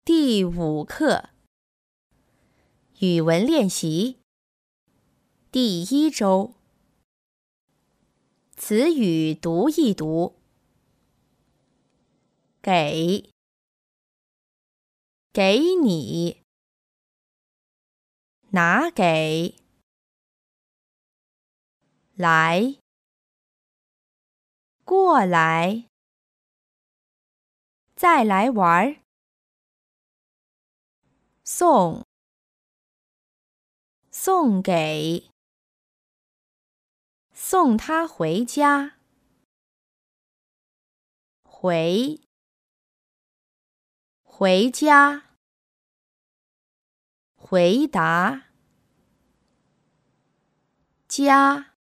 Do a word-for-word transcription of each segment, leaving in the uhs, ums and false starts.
第五课语文练习第一周词语读一读。给，给你，拿给，来，过来，再来玩儿，送，送给，送他回家，回，回家，回答，家，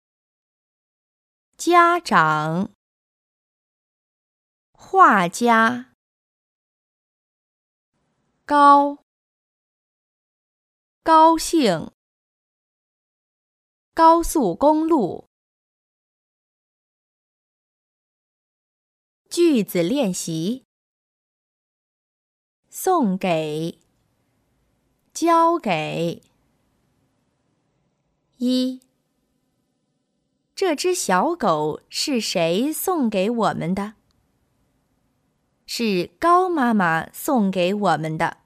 家长，画家，高，高兴，高速公路。句子练习：送给，交给。一，这只小狗是谁送给我们的？是高妈妈送给我们的。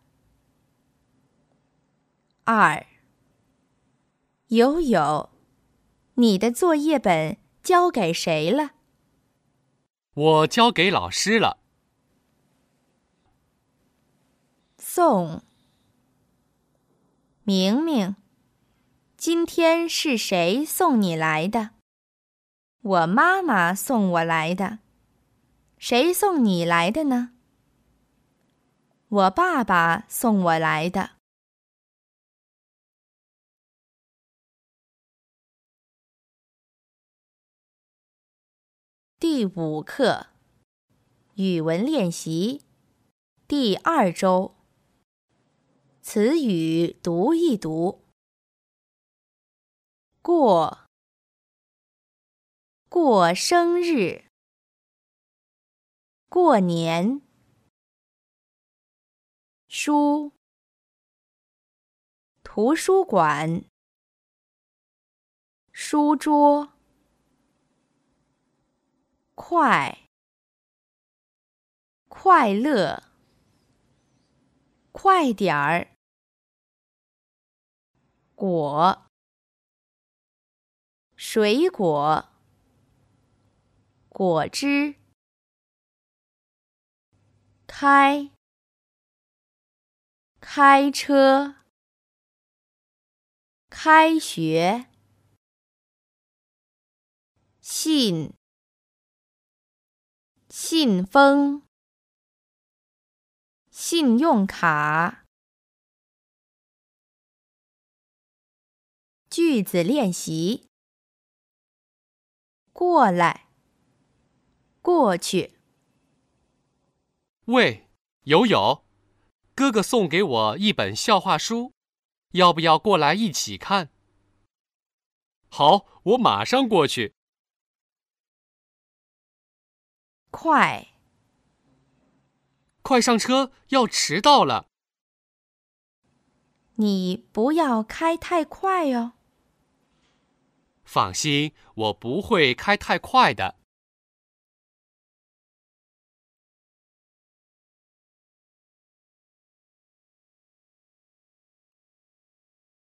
二，友友，你的作业本交给谁了？ 我交给老师了。 送，明明，今天是谁送你来的？我妈妈送我来的。谁送你来的呢？我爸爸送我来的。第五课语文练习第二周词语读一读。过，过生日，过年。书，图书馆，书桌。快，快乐，快点儿。果，水果，果汁。开，开车，开学。信，信封，信用卡。句子练习：过来，过去。 喂，友友，哥哥送给我一本笑话书，要不要过来一起看？好，我马上过去。 快， 快上车，要迟到了。 你不要开太快哦。 放心，我不会开太快的。